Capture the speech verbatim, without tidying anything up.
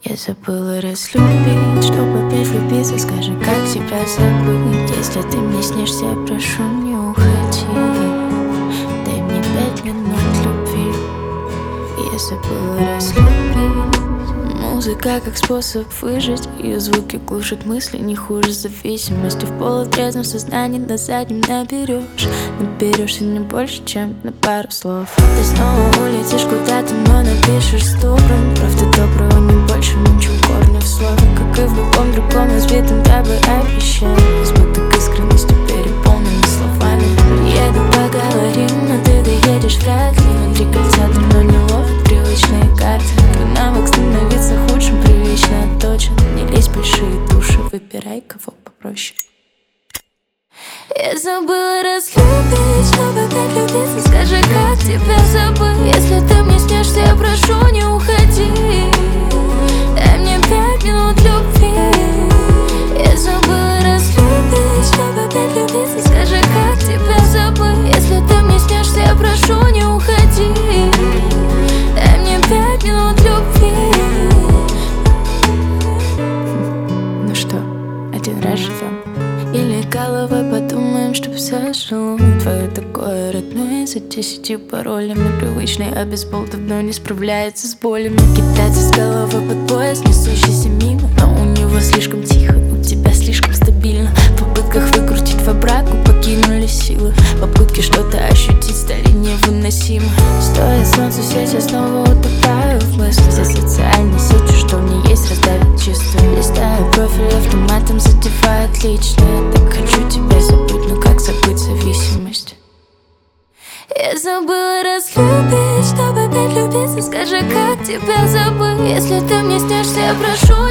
Я забыла разлюбить, чтобы опять влюбиться. Скажи, как тебя забыть? Если ты мне снишься, я прошу, не уходи. Дай мне пять минут любви. Я забыла разлюбить. Музыка как способ выжить. Ее звуки глушат мысли, не хуже зависимости. В полутрезвом сознании на заднем наберешь. Наберешься не больше, чем на пару слов. Ты снова улетишь куда-то, но напишешь сто строк. Правда доброго не больше, ничего корня в слове. Как и в любом другом разбитом, я бы обещал. Избыток искренности переполненный словами. Приеду, поговорим, но ты доедешь вряд ли. Внутри кольца давно не ловят привычные карты. Твой навык становиться худшим прилично отточен. Не лезь в большие души, выбирай кого попроще. Я забыла разлюбить, чтобы опять влюбиться. Скажи, как тебя забыть? Если ты мне снишься, я прошу, не уходи. Дай мне пять минут любви. Я забыла разлюбить, чтобы опять влюбиться. Скажи, как тебя забыть? Если ты мне снишься, я прошу, не уходи. Дай мне пять минут любви. Ну что, один раз живем? Или головой подумаем, чтоб зажило. Твое такое родное, за десятью паролями. Привычный, а бейсбол давно не справляется с болями. Кидаться с головой под пояс, несущийся мимо. Но у него слишком тихо, у тебя слишком стабильно. В попытках выкрутить во браку покинули силы. Попытки что-то ощутить стали невыносимы. Стоит солнцу сесть, я снова утопаю в мысли. Все социальные сети, что в ней есть, раздавят чувства. Листаю профиль автоматом, задеваю отлично. Я так хочу тебя забыть, но как забыть зависимость? Я забыла разлюбить, чтобы опять любиться. Скажи, как тебя забыть? Если ты мне снишься, я прошу,